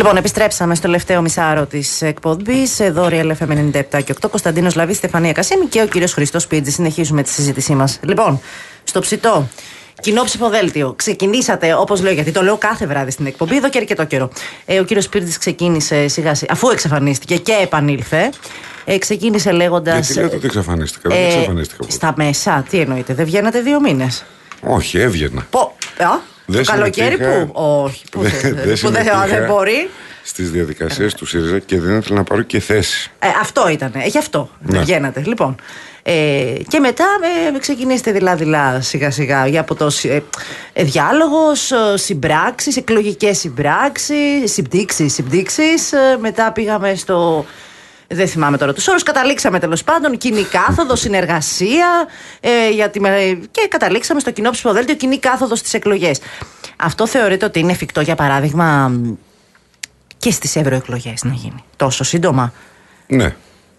Λοιπόν, επιστρέψαμε στο τελευταίο μισάωρο της εκπομπής. Εδώ Real FM 97 και 8. Κωνσταντίνος Λαβής, Στεφανία Κασίμη και ο κύριος Χριστός Πίτζης. Συνεχίζουμε τη συζήτησή μας. Λοιπόν, στο ψητό. Κοινό ψηφοδέλτιο. Ξεκινήσατε, όπως λέω, γιατί το λέω κάθε βράδυ στην εκπομπή εδώ και αρκετό καιρό. Ο κύριος Πίρτης ξεκίνησε σιγά σιγά, αφού εξαφανίστηκε και επανήλθε. Ξεκίνησε λέγοντας. Γιατί λέτε ότι εξαφανίστηκα, δεν εξαφανίστηκα. Στα μέσα, τι εννοείτε, δεν βγαίνατε 2 μήνες? Όχι, έβγαινα. Το καλοκαίρι που. Όχι, που δεν μπορεί. Στις διαδικασίες του ΣΥΡΙΖΑ και δεν ήθελα να πάρω και θέση. Αυτό ήταν. Γι' αυτό δεν βγαίνατε. Λοιπόν. Και μετά ξεκινήσετε δειλά-δειλά σιγά-σιγά για από το διάλογος, συμπράξεις, εκλογικές συμπτύξεις. Μετά πήγαμε στο. Δεν θυμάμαι τώρα τους όρους. Καταλήξαμε τέλος πάντων κοινή κάθοδο, συνεργασία και καταλήξαμε στο κοινό ψηφοδέλτιο, κοινή κάθοδο στις εκλογές. Αυτό θεωρείτε ότι είναι εφικτό, για παράδειγμα, και στις ευρωεκλογές να γίνει τόσο σύντομα? Ναι.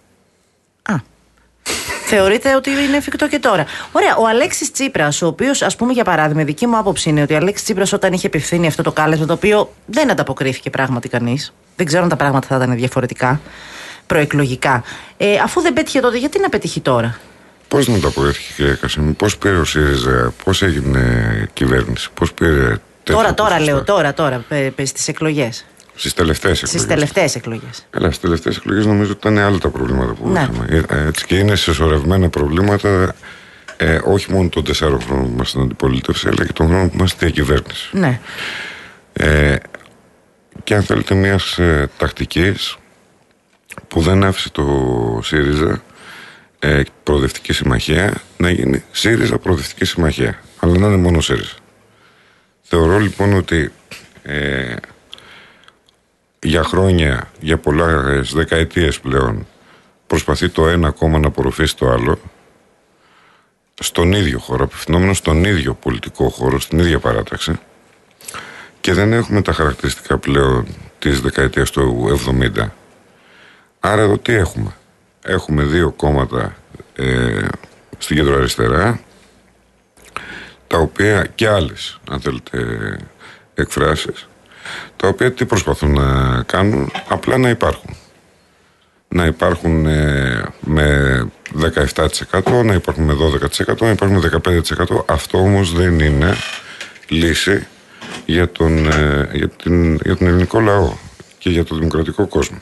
Θεωρείτε ότι είναι εφικτό και τώρα? Ωραία. Ο Αλέξης Τσίπρας, ο οποίος, ας πούμε, για παράδειγμα, η δική μου άποψη είναι ότι ο Αλέξης Τσίπρας, όταν είχε επιφθήνει αυτό το κάλεσμα, το οποίο δεν ανταποκρίθηκε πράγματι κανείς, δεν ξέρω αν τα πράγματα θα ήταν διαφορετικά προεκλογικά, αφού δεν πέτυχε τότε, γιατί να πετύχει τώρα? Πώς να ανταποκρίθηκε, κύριε Κασίμη, πώς πήρε ο ΣΥΡΙΖΑ, πώς έγινε κυβέρνηση, πώς πήρε. Τώρα λέω, στις εκλογές. Στις τελευταίες εκλογές. Στις τελευταίες εκλογές νομίζω ότι ήταν άλλα τα προβλήματα που είχαμε. Έτσι και είναι συσσωρευμένα προβλήματα, όχι μόνο των 4 χρόνων που είμαστε στην αντιπολίτευση, αλλά και των χρόνων που είμαστε στη διακυβέρνηση. Ναι. Και αν θέλετε μιας τακτικής που δεν άφησε το ΣΥΡΙΖΑ προοδευτική συμμαχία να γίνει ΣΥΡΙΖΑ προοδευτική συμμαχία, αλλά να είναι μόνο ΣΥΡΙΖΑ. Θεωρώ ότι για χρόνια, για πολλές δεκαετίες πλέον, προσπαθεί το ένα κόμμα να απορροφήσει το άλλο στον ίδιο χώρο, απευθυνόμενο στον ίδιο πολιτικό χώρο, στην ίδια παράταξη, και δεν έχουμε τα χαρακτηριστικά πλέον της δεκαετίας του 70. Άρα εδώ τι έχουμε? Έχουμε 2 κόμματα στην κεντροαριστερά, τα οποία και άλλες, αν θέλετε, εκφράσεις, τα οποία τι προσπαθούν να κάνουν? Απλά να υπάρχουν. Να υπάρχουν με 17%, να υπάρχουν με 12%, να υπάρχουν με 15%. Αυτό όμως δεν είναι λύση για τον ελληνικό λαό και για τον δημοκρατικό κόσμο.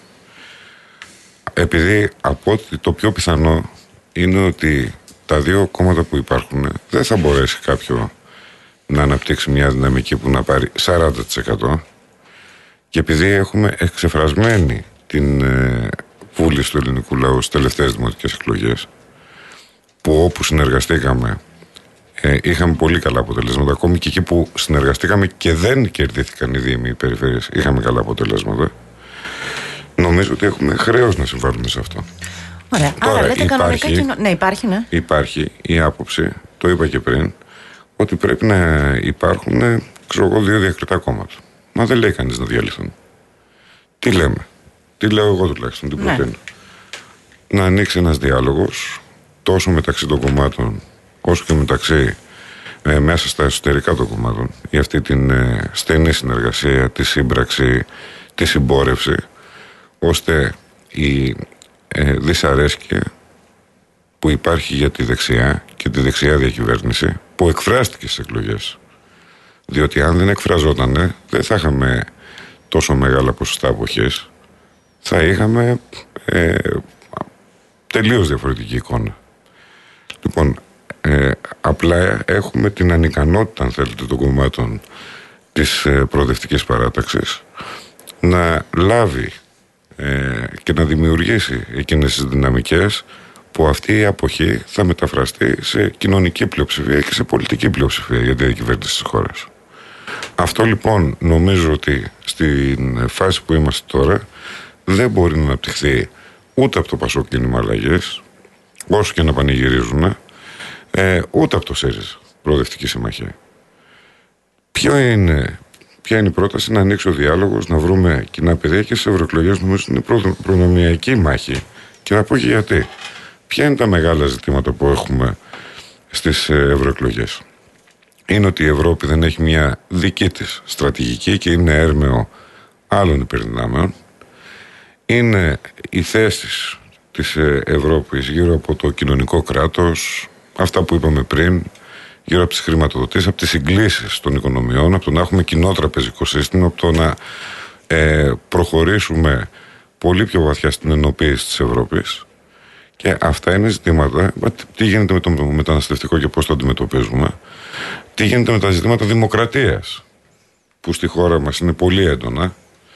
Επειδή από ότι το πιο πιθανό είναι ότι τα 2 κόμματα που υπάρχουν δεν θα μπορέσει κάποιο να αναπτύξει μια δυναμική που να πάρει 40%, και επειδή έχουμε εξεφρασμένη την βούληση του ελληνικού λαού στις τελευταίες δημοτικές εκλογές, που όπου συνεργαστήκαμε είχαμε πολύ καλά αποτελέσματα, ακόμη και εκεί που συνεργαστήκαμε και δεν κερδίθηκαν οι δήμοι, οι περιφέρειες, είχαμε καλά αποτελέσματα, νομίζω ότι έχουμε χρέος να συμβάλλουμε σε αυτό. Ωραία. Τώρα, άρα λέτε κανονικά ναι. Υπάρχει η άποψη, το είπα και πριν, ότι πρέπει να υπάρχουν 2 διακριτά κόμματα. Μα δεν λέει κανείς να διαλυθούν. Τι λέμε? Τι λέω εγώ τουλάχιστον, τι προτείνω? Να ανοίξει ένας διάλογος τόσο μεταξύ των κομμάτων όσο και μεταξύ μέσα στα εσωτερικά των κομμάτων, για αυτή την στενή συνεργασία, τη σύμπραξη, τη συμπόρευση, ώστε η δυσαρέσκεια που υπάρχει για τη δεξιά και τη δεξιά διακυβέρνηση, που εκφράστηκε στις εκλογές, διότι αν δεν εκφραζότανε δεν θα είχαμε τόσο μεγάλα ποσοστά αποχές, θα είχαμε τελείως διαφορετική εικόνα. Λοιπόν, απλά έχουμε την ανικανότητα, αν θέλετε, των κομμάτων της προοδευτικής παράταξης να λάβει και να δημιουργήσει εκείνες τις δυναμικές που αυτή η αποχή θα μεταφραστεί σε κοινωνική πλειοψηφία και σε πολιτική πλειοψηφία για τη διακυβέρνηση της χώρας. Αυτό λοιπόν νομίζω ότι στην φάση που είμαστε τώρα δεν μπορεί να αναπτυχθεί ούτε από το Πασόκ Κίνημα Αλλαγής, όσο και να πανηγυρίζουν, ούτε από το ΣΥΡΙΖΑ Προοδευτική Συμμαχία. Ποια είναι η πρόταση? Να ανοίξει ο διάλογος, να βρούμε κοινά πεδία, και στις ευρωεκλογές νομίζω είναι προνομιακή μάχη. Και να πω και γιατί. Ποια είναι τα μεγάλα ζητήματα που έχουμε στις ευρωεκλογές? Είναι ότι η Ευρώπη δεν έχει μια δική της στρατηγική και είναι έρμεο άλλων υπερδυνάμεων. Είναι οι θέσεις της Ευρώπης γύρω από το κοινωνικό κράτος, αυτά που είπαμε πριν, γύρω από τις χρηματοδοτήσεις, από τις συγκλήσεις των οικονομιών, από το να έχουμε κοινό τραπεζικό σύστημα, από το να προχωρήσουμε πολύ πιο βαθιά στην ενοποίηση της Ευρώπης. Και αυτά είναι ζητήματα. Τι γίνεται με το μεταναστευτικό και πώς το αντιμετωπίζουμε. Τι γίνεται με τα ζητήματα δημοκρατίας, που στη χώρα μας είναι πολύ έντονα.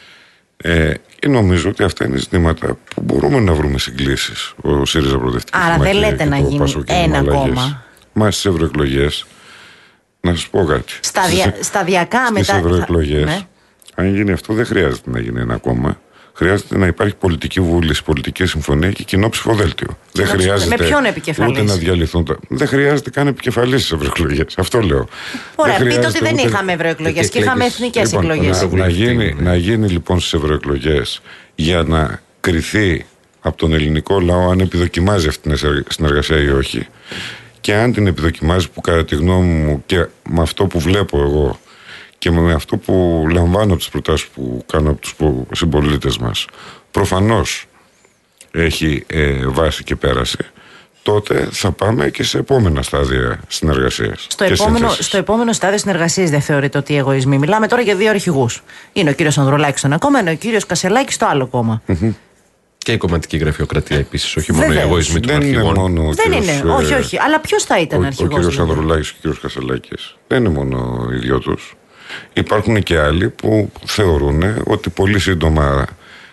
Και νομίζω ότι αυτά είναι ζητήματα που μπορούμε να βρούμε συγκλήσεις. Ο ΣΥΡΙΖΑ Προοδευτική Συμμαχία. Άρα δεν λέτε να γίνει ένα κόμμα. Μα στις ευρωεκλογές, να σας πω κάτι. Σταδιακά μετά. Στις ευρωεκλογές, αν γίνει αυτό, δεν χρειάζεται να γίνει ένα κόμμα. Χρειάζεται να υπάρχει πολιτική βούληση, πολιτική συμφωνία και κοινό ψηφοδέλτιο. Δεν χρειάζεται. Με ποιον επικεφαλής? Ούτε να διαλυθούν τα. Δεν χρειάζεται καν επικεφαλής στις ευρωεκλογές. Αυτό λέω. Ωραία, πείτε ότι δεν είχαμε ευρωεκλογές και είχαμε εθνικές εκλογές. Να γίνει λοιπόν στις ευρωεκλογές για να κριθεί από τον ελληνικό λαό αν επιδοκιμάζει αυτή την συνεργασία ή όχι. Και αν την επιδοκιμάζει, που κατά τη γνώμη μου και με αυτό που βλέπω εγώ και με αυτό που λαμβάνω από τις προτάσεις που κάνω από τους συμπολίτες μας, προφανώς έχει βάση και πέραση, τότε θα πάμε και σε επόμενα στάδια συνεργασίας. Στο επόμενο στάδιο συνεργασίας δεν θεωρείτε ότι εγωισμοί? Μιλάμε τώρα για δύο αρχηγούς. Είναι ο κύριος Ανδρουλάκης στο ένα κόμμα, είναι ο κύριος Κασελάκης στο άλλο κόμμα. Και η κομματική γραφειοκρατία επίσης, όχι μόνο οι εγωισμοί των αρχηγών. Δεν είναι, όχι. Αλλά ποιος θα ήταν αρχηγός? Ο κύριος Ανδρουλάκης και ο κύριος Κασελάκης δεν είναι μόνο οι δυο τους. Υπάρχουν και άλλοι που θεωρούν ότι πολύ σύντομα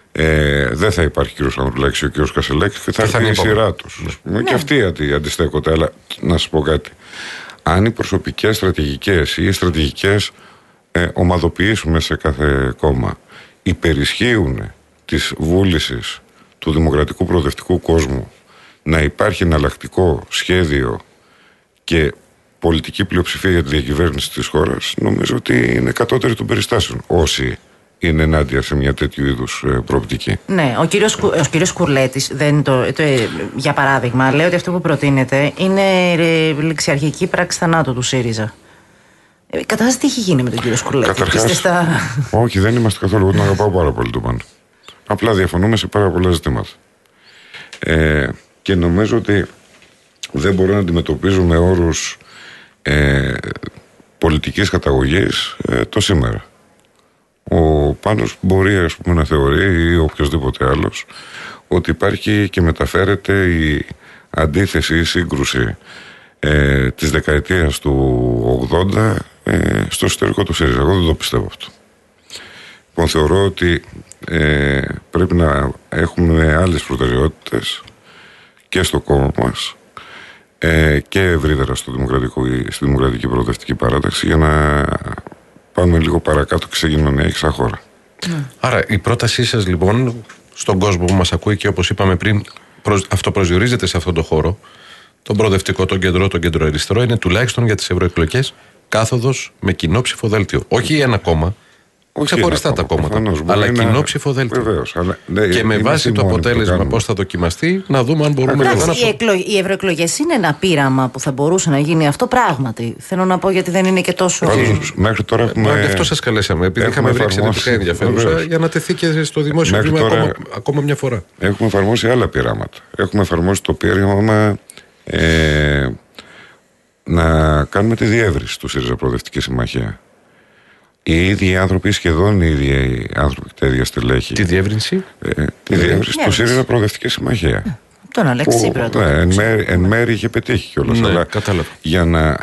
δεν θα υπάρχει ο κύριος Ανδρουλάκης και ο κύριος Κασελάκης και θα έρθει η σειρά τους. Ναι. Και αυτοί αντιστέκονται. Αλλά να σας πω κάτι. Αν οι προσωπικές στρατηγικές ή οι στρατηγικές ομαδοποιήσουμε σε κάθε κόμμα υπερισχύουν της βούλησης του δημοκρατικού προοδευτικού κόσμου να υπάρχει εναλλακτικό σχέδιο και πολιτική πλειοψηφία για τη διακυβέρνηση της χώρας, νομίζω ότι είναι κατώτερη των περιστάσεων όσοι είναι ενάντια σε μια τέτοιου είδους προοπτική. Ναι, ο κύριος Κουρλέτης, για παράδειγμα, λέει ότι αυτό που προτείνεται είναι ληξιαρχική πράξη θανάτου του ΣΥΡΙΖΑ. Καταρχάς, τι έχει γίνει με τον κύριο Κουρλέτη? Καταρχάς, όχι, δεν είμαστε καθόλου. Εγώ τον αγαπάω πάρα πολύ τον Πάνο. Απλά διαφωνούμε σε πάρα πολλά ζητήματα. Και νομίζω ότι δεν μπορούμε να αντιμετωπίζουμε όρους πολιτικής καταγωγής το σήμερα. Ο Πάνος μπορεί, ας πούμε, να θεωρεί, ή οποιοδήποτε άλλος, ότι υπάρχει και μεταφέρεται η αντίθεση, η σύγκρουση της δεκαετίας του 80 στο εσωτερικό του ΣΥΡΙΖΑ. Εγώ δεν το πιστεύω αυτό. Λοιπόν, θεωρώ ότι πρέπει να έχουμε άλλες προτεραιότητες και στο κόμμα μας και ευρύτερα στη Δημοκρατική Προοδευτική Παράταξη, για να πάμε λίγο παρακάτω και σε κοινωνία και σαν χώρα. Άρα η πρότασή σας λοιπόν στον κόσμο που μας ακούει και όπως είπαμε πριν αυτοπροσδιορίζεται σε αυτόν τον χώρο, τον προοδευτικό, τον κεντρο αριστερό, είναι τουλάχιστον για τις ευρωεκλογές κάθοδος με κοινό ψηφοδέλτιο. Όχι ένα κόμμα, ξεχωριστά τα κόμματα, αλλά κοινό ψηφοδέλτιο. Βεβαίως, και με βάση το αποτέλεσμα πώς θα δοκιμαστεί, να δούμε αν μπορούμε να οι ευρωεκλογές είναι ένα πείραμα που θα μπορούσε να γίνει αυτό πράγματι. Θέλω να πω, γιατί δεν είναι και τόσο. Μέχρι τώρα έχουμε. Γι' αυτό σας καλέσαμε, επειδή είχαμε βρει εξαιρετικά ενδιαφέρουσα, για να τεθεί και στο δημόσιο βήμα ακόμα μια φορά. Έχουμε εφαρμόσει άλλα πειράματα. Έχουμε εφαρμόσει το πείραμα να κάνουμε τη διεύρυνση του ΣΥΡΙΖΑ Προοδευτική Συμμαχία. Οι ίδιοι άνθρωποι, σχεδόν οι ίδιοι άνθρωποι και τα ίδια στελέχη. Τη διεύρυνση? Τη διεύρυνση του ΣΥΡΙΖΑ Προοδευτική Συμμαχία. Τον Αλέξη Τσίπρα. Εν μέρει είχε πετύχει κιόλας. Ναι, αλλά κατάλαβα. Για να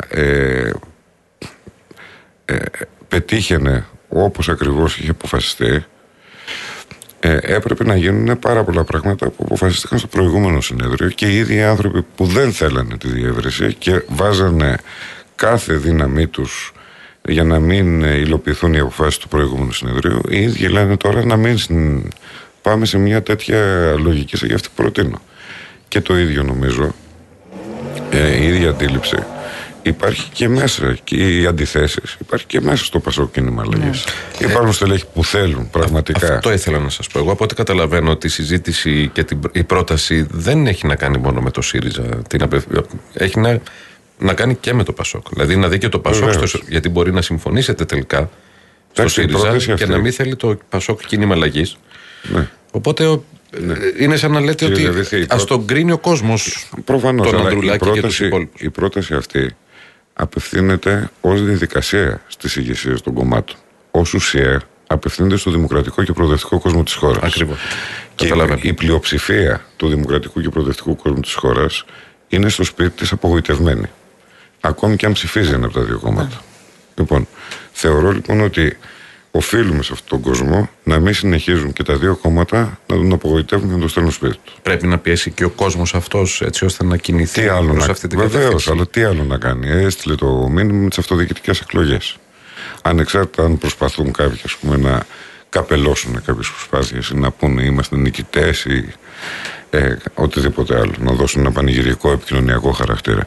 πετύχαινε όπως ακριβώς είχε αποφασιστεί, έπρεπε να γίνουν πάρα πολλά πράγματα που αποφασίστηκαν στο προηγούμενο συνέδριο, και οι ίδιοι άνθρωποι που δεν θέλανε τη διεύρυνση και βάζανε κάθε δύναμή τους για να μην υλοποιηθούν οι αποφάσεις του προηγούμενου συνεδρίου, οι ίδιοι λένε τώρα να μην πάμε σε μια τέτοια λογική σαν για αυτή που προτείνω. Και το ίδιο νομίζω, η ίδια αντίληψη υπάρχει και μέσα, και οι αντιθέσεις υπάρχει και μέσα στο Πασόκ Κίνημα Αλλαγής. Υπάρχουν στελέχη που θέλουν πραγματικά. Αυτό ήθελα να σας πω. Εγώ από ό,τι καταλαβαίνω, ότι η συζήτηση και η πρόταση δεν έχει να κάνει μόνο με το ΣΥΡΙΖΑ. Έχει να κάνει και με το Πασόκ. Δηλαδή να δει και το Πασόκ, γιατί μπορεί να συμφωνήσετε τελικά στο ΣΥΡΙΖΑ και να μην θέλει το ΠΑΣΟΚ κίνημα αλλαγής. Ναι. Οπότε είναι σαν να λέτε ότι ας τον κρίνει ο κόσμος. Προφανώς, τον Ανδρουλάκη και τους υπόλοιπους. Η πρόταση αυτή απευθύνεται ως διαδικασία στις ηγεσίες των κομμάτων. Ως ουσία απευθύνεται στο δημοκρατικό και προοδευτικό κόσμο της χώρας. Ακριβώς. Και η πλειοψηφία του δημοκρατικού και προοδευτικού κόσμου της χώρας είναι στο σπίτι της απογοητευμένη. Ακόμη και αν ψηφίζει ένα από τα δύο κόμματα. Λοιπόν, θεωρώ λοιπόν ότι οφείλουμε σε αυτόν τον κόσμο να μην συνεχίζουν και τα δύο κόμματα να τον απογοητεύουν και να τον στέλνουν σπίτι του. Πρέπει να πιέσει και ο κόσμος αυτός έτσι ώστε να κινηθεί προς αυτή την κατεύθυνση. Βεβαίως, αλλά τι άλλο να κάνει. Έστειλε το μήνυμα με τις αυτοδιοικητικές εκλογές. Ανεξάρτητα αν προσπαθούν κάποιοι να καπελώσουν κάποιες προσπάθειες ή να πούνε είμαστε νικητές ή οτιδήποτε άλλο, να δώσουν ένα πανηγυρικό επικοινωνιακό χαρακτήρα.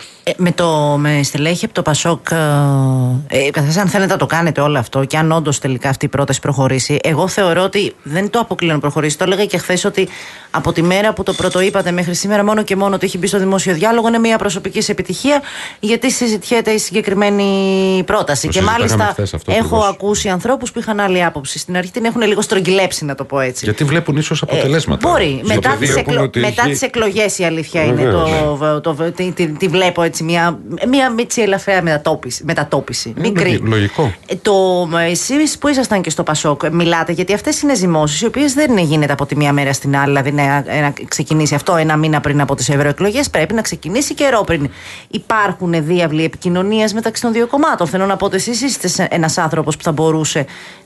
Με στελέχη από το ΠΑΣΟΚ, αν θέλετε να το κάνετε όλο αυτό και αν όντως τελικά αυτή η πρόταση προχωρήσει, εγώ θεωρώ ότι δεν το αποκλείω να προχωρήσει. Το έλεγα και χθες ότι από τη μέρα που το πρωτοείπατε μέχρι σήμερα, μόνο και μόνο ότι έχει μπει στο δημόσιο διάλογο, είναι μια προσωπική επιτυχία, γιατί συζητιέται η συγκεκριμένη πρόταση. Και μάλιστα έχω ακούσει ανθρώπους που είχαν άλλη άποψη. Στην αρχή την έχουν λίγο στρογγυλέψει, να το πω έτσι. Γιατί βλέπουν ίσως αποτελέσματα. Μπορεί. Μετά τις εκλογές η αλήθεια είναι. Τη βλέπω έτσι μια μίτσι ελαφραία μετατόπιση. Μικρή. Λογικό. Εσείς που ήσασταν και στο ΠΑΣΟΚ, μιλάτε, γιατί αυτές είναι ζυμώσεις οι οποίες δεν γίνεται από τη μία μέρα στην άλλη. Δηλαδή να ξεκινήσει αυτό ένα μήνα πριν από τις ευρωεκλογές, πρέπει να ξεκινήσει καιρό πριν. Υπάρχουν διάβλοι επικοινωνίας μεταξύ των δύο κομμάτων. Θέλω να πω ότι εσείς είστε ένας άνθρωπος που θα μπορούσε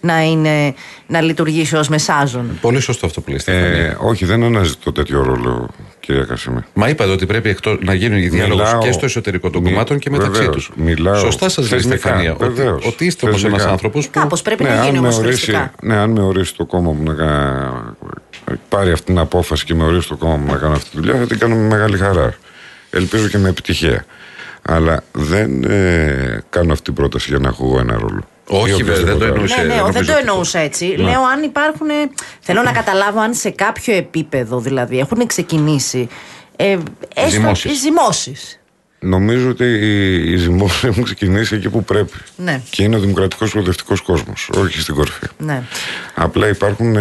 να λειτουργήσει ως μεσάζων. Πολύ σωστό αυτό που λέτε. Όχι, δεν αναζητώ τέτοιο ρόλο, κυρία Κασίμη. Μα είπατε ότι πρέπει να γίνουν οι διάλογοι και στο εσωτερικό των κομμάτων και μεταξύ τους. Σωστά σας λέει η Στεφανία. Ότι είστε όμως ένας άνθρωπος που. Κάπως πρέπει να γίνει όμως θεσμικά. Ναι, αν με ορίσει το κόμμα μου να πάρει αυτή την απόφαση και με ορίσει το κόμμα μου να κάνω αυτή τη δουλειά, θα την κάνω με μεγάλη χαρά. Ελπίζω και με επιτυχία. Αλλά δεν κάνω αυτή την πρόταση για να έχω ένα ρόλο. Όχι, βέβαια, δεν το εννοούσα. Δεν το εννοούσα έτσι. Λέω αν υπάρχουν. Θέλω να καταλάβω αν σε κάποιο επίπεδο δηλαδή έχουν ξεκινήσει οι ζυμώσεις. Νομίζω ότι οι ζυμώσεις έχουν ξεκινήσει εκεί που πρέπει. Ναι. Και είναι ο δημοκρατικός προοδευτικός κόσμος, όχι στην κορυφή. Ναι. Απλά υπάρχουν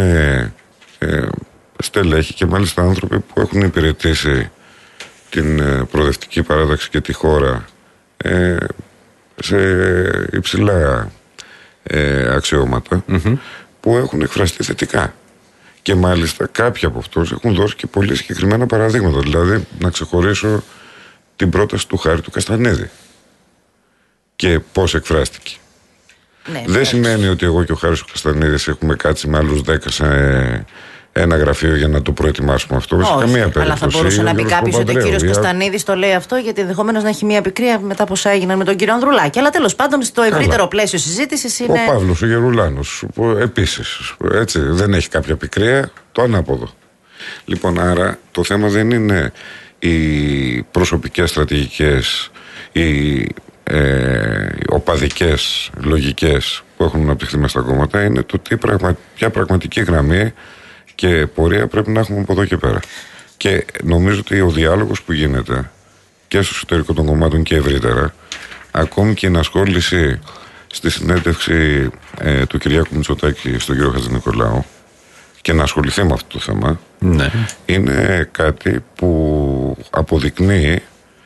στελέχη και μάλιστα άνθρωποι που έχουν υπηρετήσει την προοδευτική παράταξη και τη χώρα σε υψηλά αξιώματα που έχουν εκφραστεί θετικά. Και μάλιστα κάποιοι από αυτούς έχουν δώσει και πολύ συγκεκριμένα παραδείγματα. Δηλαδή, να ξεχωρίσω την πρόταση του Χάρη του Καστανίδη και πώς εκφράστηκε. Ναι, δεν σημαίνει ότι εγώ και ο Χάρης του Καστανίδης έχουμε κάτσει με άλλους 10 σε ένα γραφείο για να το προετοιμάσουμε αυτό. Όχι, καμία περίπτωση. Αλλά θα μπορούσε να πει κάποιο ότι ο κύριος Κωνσταντίνης το λέει αυτό, γιατί ενδεχομένως να έχει μια πικρία μετά από όσα έγιναν με τον κύριο Ανδρουλάκη. Αλλά τέλος πάντων, στο ευρύτερο πλαίσιο συζήτησης είναι. Ο Παύλος ο Γερουλάνος επίσης. Έτσι, δεν έχει κάποια πικρία, το ανάποδο. Λοιπόν, άρα το θέμα δεν είναι οι προσωπικές στρατηγικές, οι οπαδικές λογικές που έχουν αναπτυχθεί μέσα στα κόμματα, είναι το ποια πραγματική γραμμή και πορεία πρέπει να έχουμε από εδώ και πέρα. Και νομίζω ότι ο διάλογος που γίνεται και στο εσωτερικό των κομμάτων και ευρύτερα, ακόμη και η ενασχόληση στη συνέντευξη του Κυριάκου Μητσοτάκη στον κύριο Χατζηνικολάου και να ασχοληθεί με αυτό το θέμα, ναι, είναι κάτι που αποδεικνύει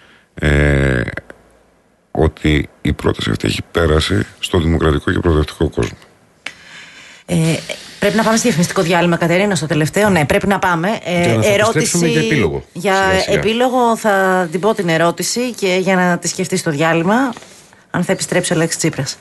ότι η πρόταση αυτή έχει πέρασει στο δημοκρατικό και προοδευτικό κόσμο. Πρέπει να πάμε στη διαφημιστικό διάλειμμα, Κατερίνα, στο τελευταίο. Ναι, πρέπει να πάμε. Ερώτηση για επίλογο. Για επίλογο θα την πω την ερώτηση και για να τη σκεφτεί στο διάλειμμα, αν θα επιστρέψει ο Αλέξης Τσίπρας.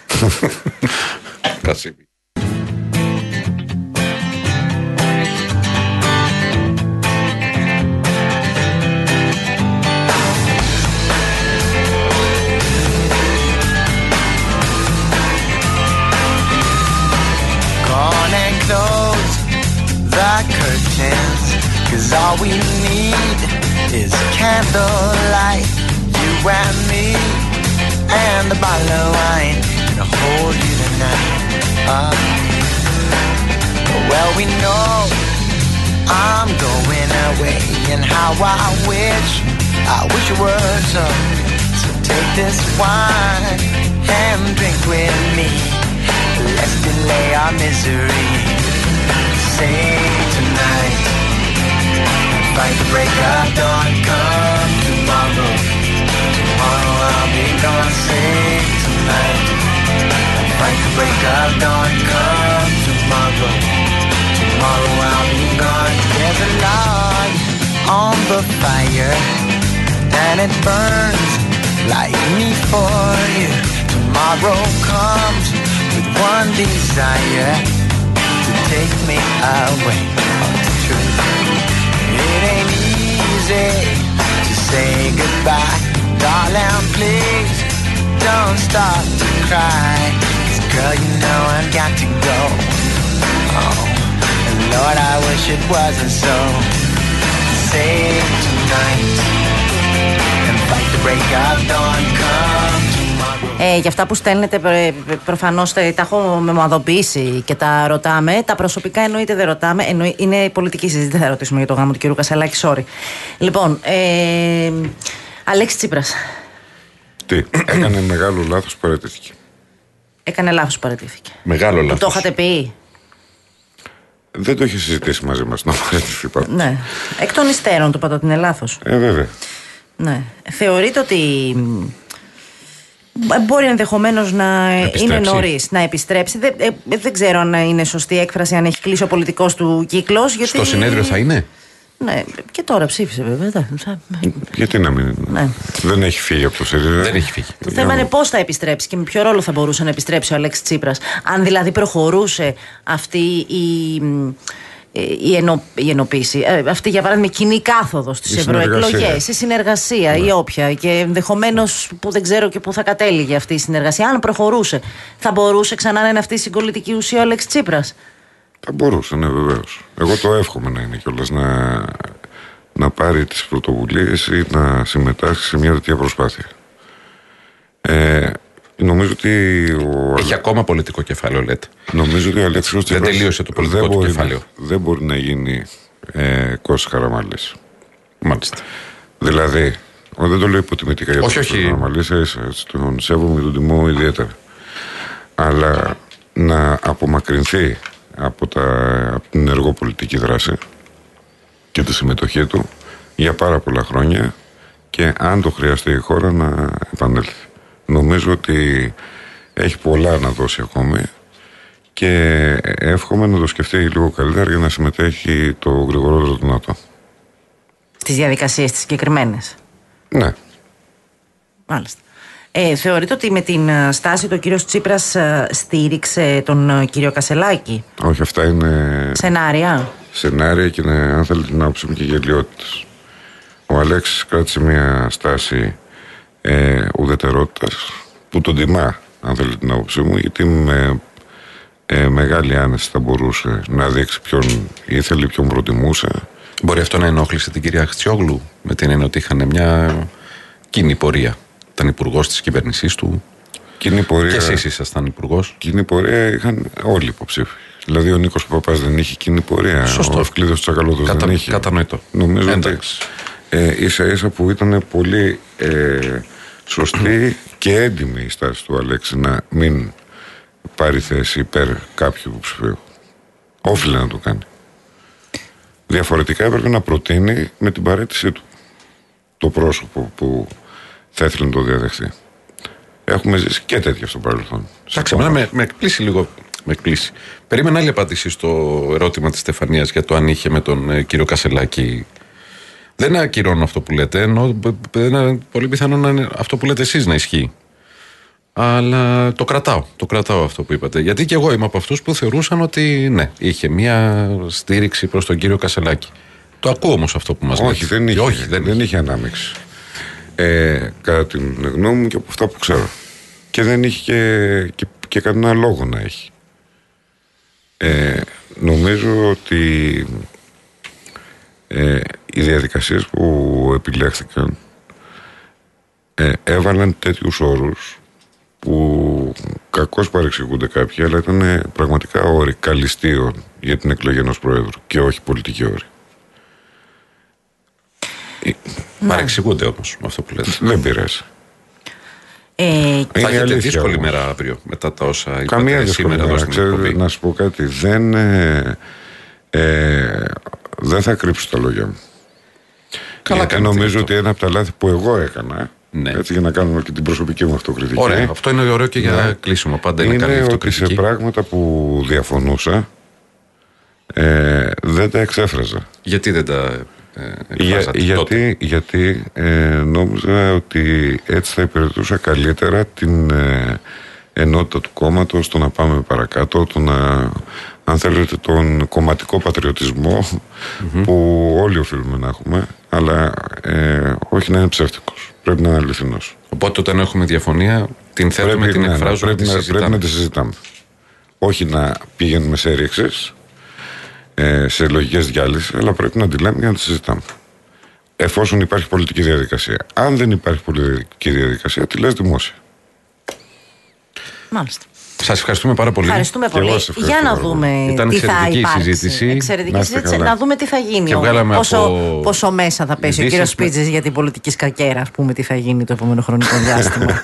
Curtains, 'cause all we need is candlelight, you and me, and a bottle of wine, to hold you tonight. Well, we know I'm going away, and how I wish you were so take this wine and drink with me. let's delay our misery. Sing tonight, fight the break of dawn. Come tomorrow, tomorrow I'll be gone. Sing tonight, fight the break of dawn. Come tomorrow, tomorrow I'll be gone. There's a log on the fire, and it burns like me for you. Tomorrow comes with one desire, to take me away from the truth. It ain't easy to say goodbye, darling, please don't start to cry. 'Cause girl, you know I've got to go. Oh, and Lord, I wish it wasn't so. Save tonight and fight the break of dawn. Come tomorrow. Για αυτά που στέλνετε, προφανώς τα έχω μεμαδοποιήσει και τα ρωτάμε. Τα προσωπικά εννοείται δεν ρωτάμε. Είναι πολιτική συζήτηση, δεν θα ρωτήσουμε για το γάμο του κ. Κασελάκη, sorry. Λοιπόν, Αλέξη Τσίπρας. Τι, έκανε μεγάλο λάθος, παραιτήθηκε. Έκανε λάθος, παραιτήθηκε. Μεγάλο λάθος. Το είχατε πει? Δεν το είχε συζητήσει μαζί μας να παραιτηθεί πάντως. Ναι. Εκ των υστέρων το είπατε ότι είναι λάθος. Βέβαια. Ναι. Θεωρείτε ότι μπορεί ενδεχομένως να είναι νωρίς να επιστρέψει? Δεν ξέρω αν είναι σωστή έκφραση, αν έχει κλείσει ο πολιτικός του κύκλος. Γιατί... Στο συνέδριο θα είναι? Ναι, και τώρα ψήφισε βέβαια. Γιατί να μην είναι. Ναι. Δεν έχει φύγει από το ΣΥΡΙΖΑ. Δεν έχει φύγει. Το θέμα είναι πώς θα επιστρέψει και με ποιο ρόλο θα μπορούσε να επιστρέψει ο Αλέξης Τσίπρας. Αν δηλαδή προχωρούσε αυτή η ενοποίηση, αυτή για παράδειγμα η κοινή κάθοδος στις ευρωεκλογές, η συνεργασία ή όποια, και ενδεχομένως που δεν ξέρω και που θα κατέληγε αυτή η συνεργασία, αν προχωρούσε, θα μπορούσε ξανά να είναι αυτή η συγκολητική ουσία ο Αλέξης Τσίπρας? Θα μπορούσε, ναι, βεβαίως. Εγώ το εύχομαι να είναι κιόλας, να πάρει τις πρωτοβουλίες ή να συμμετάσχει σε μια τέτοια προσπάθεια. Νομίζω ότι έχει ακόμα πολιτικό κεφάλαιο, λέτε? Νομίζω ότι ο Αλέξης Τσίπρας δεν τελείωσε το πολιτικό του κεφάλαιο. Δεν μπορεί να γίνει Κώστας Καραμανλής. Μάλιστα. Δηλαδή, δεν το λέω υποτιμητικά για τον Κώστα Καραμανλή, τον σέβομαι και τον τιμώ ιδιαίτερα. Αλλά να απομακρυνθεί από την ενεργοπολιτική δράση και τη συμμετοχή του για πάρα πολλά χρόνια, και αν το χρειαστεί η χώρα να επανέλθει. Νομίζω ότι έχει πολλά να δώσει ακόμη και εύχομαι να το σκεφτεί λίγο καλύτερα για να συμμετέχει το γρηγορότερο δυνατό. Στις διαδικασίες τις συγκεκριμένες. Ναι. Μάλιστα. Θεωρείτε ότι με την στάση του ο κύριος Τσίπρας στήριξε τον κύριο Κασελάκη? Όχι, αυτά είναι σενάρια και είναι, αν θέλετε την άποψη μου, και γελιότητες. Ο Αλέξης κράτησε μια στάση ουδετερότητας που τον τιμά, αν θέλετε την άποψή μου, γιατί με μεγάλη άνεση θα μπορούσε να δείξει ποιον ήθελε, ποιον προτιμούσε. Μπορεί αυτό να ενόχλησε την κυρία Χτσιόγλου, με την έννοια ότι είχαν μια κοινή πορεία? Ήταν υπουργός της κυβέρνησής του. Κοινή πορεία. Και εσείς ήσασταν υπουργός. Κοινή πορεία είχαν όλοι οι υποψήφοι. Δηλαδή ο Νίκος Παπάς δεν είχε κοινή πορεία. Σωστό. Ο Ευκλήδος Τσακαλώτος δεν είχε. Κατανοητό. Νομίζω ότι ίσα ίσα που ήταν πολύ σωστή και έντιμη η στάση του Αλέξη να μην πάρει θέση υπέρ κάποιου υποψηφίου. Όφιλε να το κάνει. Διαφορετικά έπρεπε να προτείνει με την παραίτησή του το πρόσωπο που θα ήθελε να το διαδεχθεί. Έχουμε ζήσει και τέτοια στο παρελθόν. Εντάξει, με εκπλήσει λίγο. Με εκπλήσει. Περίμενα άλλη απάντηση στο ερώτημα της Στεφανίας για το αν είχε με τον κύριο Κασελάκη. Δεν ακυρώνω αυτό που λέτε, ενώ πολύ πιθανό να είναι αυτό που λέτε εσείς να ισχύει. Αλλά το κρατάω αυτό που είπατε. Γιατί και εγώ είμαι από αυτούς που θεωρούσαν ότι ναι, είχε μια στήριξη προς τον κύριο Κασελάκη. Το ακούω όμως αυτό που μας λέτε. Όχι, δεν είχε ανάμειξη. Κατά την γνώμη μου και από αυτά που ξέρω. Και δεν είχε και κανένα λόγο να έχει. Νομίζω ότι οι διαδικασίες που επιλέχθηκαν έβαλαν τέτοιους όρους που κακώς παρεξηγούνται κάποιοι, αλλά ήταν πραγματικά όροι καλυστίων για την εκλογή ενός Προέδρου και όχι πολιτική όροι. Παρεξηγούνται όμως με αυτό που λέτε. Δεν πειράζει. Θα έχετε αλήθεια, δύσκολη όμως. μέρα αύριο μετά τα όσα είπατε Καμία δύσκολη σήμερα εδώ μέρα. στην Ξέρετε, εκπομπή. να σου πω κάτι. Δεν θα κρύψω τα λόγια μου. Καλά Γιατί κάνετε νομίζω αυτό. ότι ένα από τα λάθη που εγώ έκανα, Ναι. έτσι, για να κάνουμε και την προσωπική μου αυτοκριτική, Ωραία, αυτό είναι ωραίο και για κλείσιμο. Πάντα είναι καλή είναι ότι αυτοκριτική. σε πράγματα που διαφωνούσα δεν τα εξέφραζα. Γιατί δεν τα εκφράσατε τότε? Γιατί νόμιζα ότι έτσι θα υπηρετούσα καλύτερα την ενότητα του κόμματος, το να πάμε παρακάτω, το να, αν θέλετε, τον κομματικό πατριωτισμό που όλοι οφείλουμε να έχουμε, αλλά όχι να είναι ψεύτικος. Πρέπει να είναι αληθινός. Οπότε όταν έχουμε διαφωνία, την θέτουμε, την εκφράζουμε, τη πρέπει συζητάμε. να τη συζητάμε. Όχι να πηγαίνουμε σε ρήξεις, σε λογικές διάλυσεις, αλλά πρέπει να τη λέμε για να τη συζητάμε. Εφόσον υπάρχει πολιτική διαδικασία. Αν δεν υπάρχει πολιτική διαδικασία, τη λες δημόσια. Μάλιστα. Σας ευχαριστούμε πάρα πολύ. Ευχαριστούμε Και εγώ πολύ. σας ευχαριστώ Για να πάρα δούμε Ήταν τι θα εξαιρετική υπάρξει. συζήτηση. Εξαιρετική Να είστε συζήτηση. καλά. Να δούμε τι θα γίνει. Και βγάλαμε από πόσο μέσα θα πέσει ο ειδήσεις κύριος Σπίτζης για την πολιτική σκακέρα, ας πούμε, τι θα γίνει το επόμενο χρονικό διάστημα.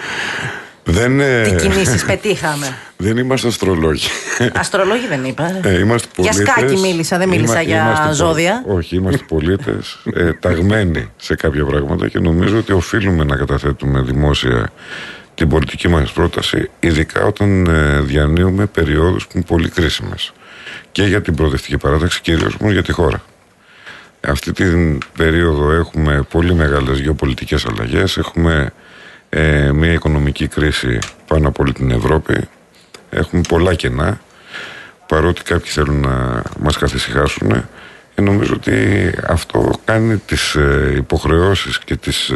Τι κινήσεις πετύχαμε. Δεν είμαστε αστρολόγοι. Αστρολόγοι δεν είπα. Είμαστε Για πολίτες. σκάκι μίλησα, δεν μίλησα για ζώδια. Όχι, είμαστε πολίτες ταγμένοι σε κάποια πράγματα και νομίζω ότι οφείλουμε να καταθέτουμε δημόσια την πολιτική μας πρόταση, ειδικά όταν διανύουμε περιόδους που είναι πολύ κρίσιμες. Και για την προοδευτική παράταξη, κυρίως όμως για τη χώρα. Αυτή την περίοδο έχουμε πολύ μεγάλες γεωπολιτικές αλλαγές, έχουμε μια οικονομική κρίση πάνω από όλη την Ευρώπη, έχουμε πολλά κενά, παρότι κάποιοι θέλουν να μας καθησυχάσουν. Νομίζω ότι αυτό κάνει τις υποχρεώσεις και τις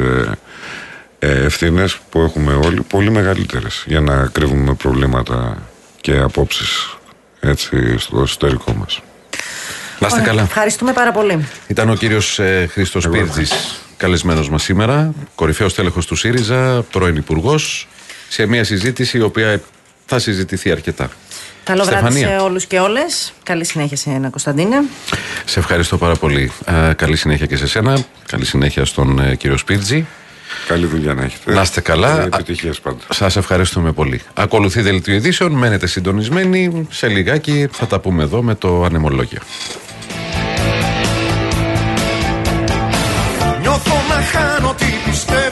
ευθύνες που έχουμε όλοι πολύ μεγαλύτερες για να κρύβουμε προβλήματα και απόψεις έτσι στο εσωτερικό μας. Να είστε καλά. Ευχαριστούμε πάρα πολύ. Ήταν ο κύριος Χρήστος Πίρτζης, καλεσμένος μας σήμερα, κορυφαίος τέλεχος του ΣΥΡΙΖΑ, πρώην υπουργός, σε μια συζήτηση η οποία θα συζητηθεί αρκετά. Καλό βράδυ Στεφανία. σε όλους και όλες. Καλή συνέχεια σε ένα, Κωνσταντίνε. Σε ευχαριστώ πάρα πολύ. Καλή συνέχεια και σε σένα. Καλή συνέχεια στον κύριο Σπίρτζη. Καλή δουλειά να έχετε. Να είστε καλά. Και επιτυχίες πάντα. Σας ευχαριστούμε πολύ. Ακολουθεί δελτίο ειδήσεων. Μένετε συντονισμένοι. Σε λιγάκι θα τα πούμε εδώ με το ανεμολόγιο. Νιώθω να χάνω τι πιστεύω.